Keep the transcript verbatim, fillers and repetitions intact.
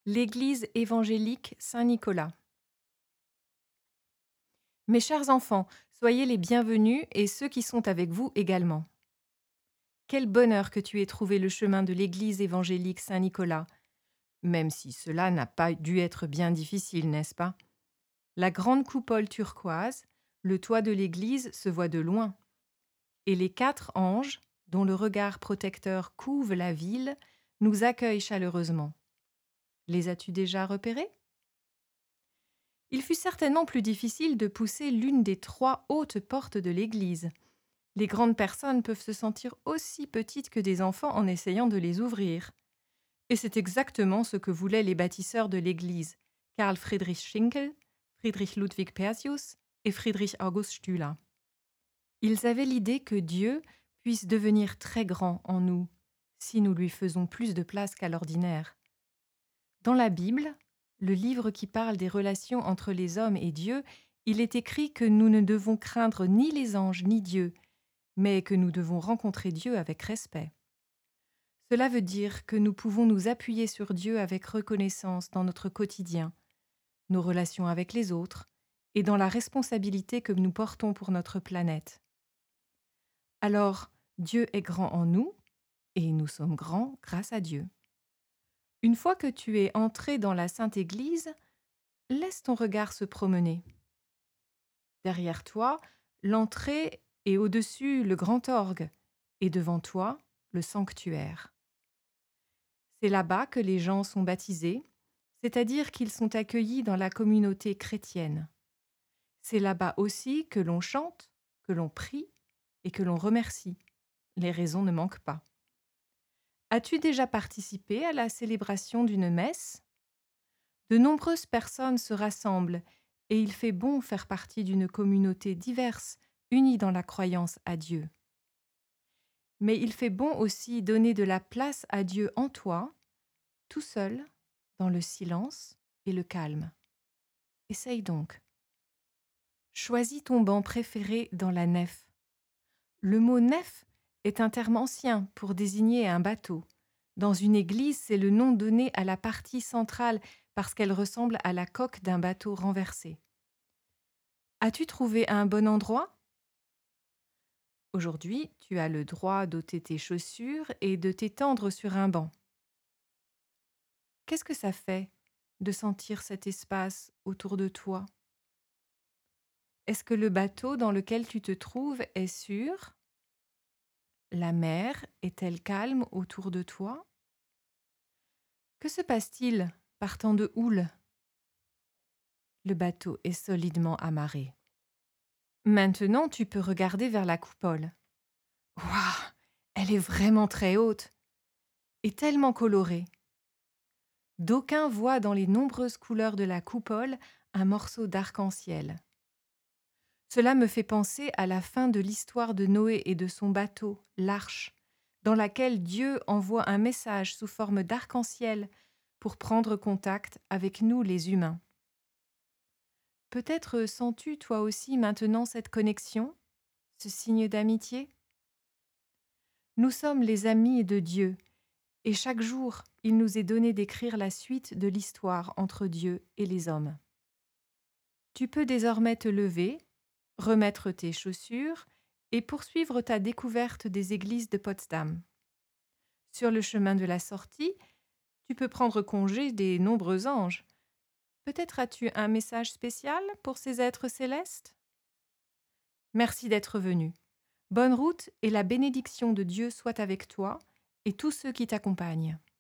L'Église évangélique Saint-Nicolas. Mes chers enfants, soyez les bienvenus et ceux qui sont avec vous également. Quel bonheur que tu aies trouvé le chemin de l'Église évangélique Saint-Nicolas, même si cela n'a pas dû être bien difficile, n'est-ce pas? La grande coupole turquoise, le toit de l'église se voit de loin, et les quatre anges, dont le regard protecteur couve la ville, nous accueillent chaleureusement. Les as-tu déjà repérés? Il fut certainement plus difficile de pousser l'une des trois hautes portes de l'église. Les grandes personnes peuvent se sentir aussi petites que des enfants en essayant de les ouvrir. Et c'est exactement ce que voulaient les bâtisseurs de l'église, Karl Friedrich Schinkel, Friedrich Ludwig Persius et Friedrich August Stüler. Ils avaient l'idée que Dieu puisse devenir très grand en nous, si nous lui faisons plus de place qu'à l'ordinaire. Dans la Bible, le livre qui parle des relations entre les hommes et Dieu, il est écrit que nous ne devons craindre ni les anges ni Dieu, mais que nous devons rencontrer Dieu avec respect. Cela veut dire que nous pouvons nous appuyer sur Dieu avec reconnaissance dans notre quotidien, nos relations avec les autres et dans la responsabilité que nous portons pour notre planète. Alors, Dieu est grand en nous et nous sommes grands grâce à Dieu. Une fois que tu es entré dans la Sainte Église, laisse ton regard se promener. Derrière toi, l'entrée et au-dessus le grand orgue, et devant toi, le sanctuaire. C'est là-bas que les gens sont baptisés, c'est-à-dire qu'ils sont accueillis dans la communauté chrétienne. C'est là-bas aussi que l'on chante, que l'on prie et que l'on remercie. Les raisons ne manquent pas. As-tu déjà participé à la célébration d'une messe? De nombreuses personnes se rassemblent et il fait bon faire partie d'une communauté diverse, unie dans la croyance à Dieu. Mais il fait bon aussi donner de la place à Dieu en toi, tout seul, dans le silence et le calme. Essaye donc. Choisis ton banc préféré dans la nef. Le mot nef est un terme ancien pour désigner un bateau. Dans une église, c'est le nom donné à la partie centrale parce qu'elle ressemble à la coque d'un bateau renversé. As-tu trouvé un bon endroit? Aujourd'hui, tu as le droit d'ôter tes chaussures et de t'étendre sur un banc. Qu'est-ce que ça fait de sentir cet espace autour de toi? Est-ce que le bateau dans lequel tu te trouves est sûr? La mer est-elle calme autour de toi? Que se passe-t-il par temps de houle? Le bateau est solidement amarré. Maintenant, tu peux regarder vers la coupole. Waouh! Elle est vraiment très haute et tellement colorée. D'aucuns voient dans les nombreuses couleurs de la coupole un morceau d'arc-en-ciel. Cela me fait penser à la fin de l'histoire de Noé et de son bateau, l'arche, dans laquelle Dieu envoie un message sous forme d'arc-en-ciel pour prendre contact avec nous les humains. Peut-être sens-tu toi aussi maintenant cette connexion, ce signe d'amitié? Nous sommes les amis de Dieu, et chaque jour, il nous est donné d'écrire la suite de l'histoire entre Dieu et les hommes. Tu peux désormais te lever, remettre tes chaussures et poursuivre ta découverte des églises de Potsdam. Sur le chemin de la sortie, tu peux prendre congé des nombreux anges. Peut-être as-tu un message spécial pour ces êtres célestes? Merci d'être venu. Bonne route et la bénédiction de Dieu soit avec toi et tous ceux qui t'accompagnent.